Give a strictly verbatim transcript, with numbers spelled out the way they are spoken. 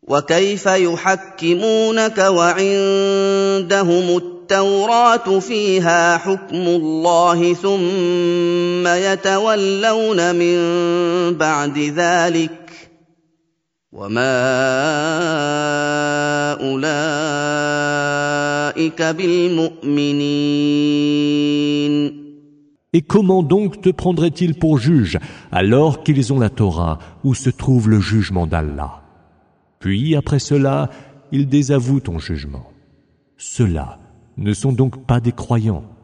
وكيف يحكمونك وعندهم التوراة فيها حكم الله ثم يتولون من بعد ذلك وما أولئك بالمؤمنين. Et comment donc te prendraient-ils pour juge alors qu'ils ont la Torah où se trouve le jugement d'Allah? Puis après cela, ils désavouent ton jugement. Ceux-là ne sont donc pas des croyants.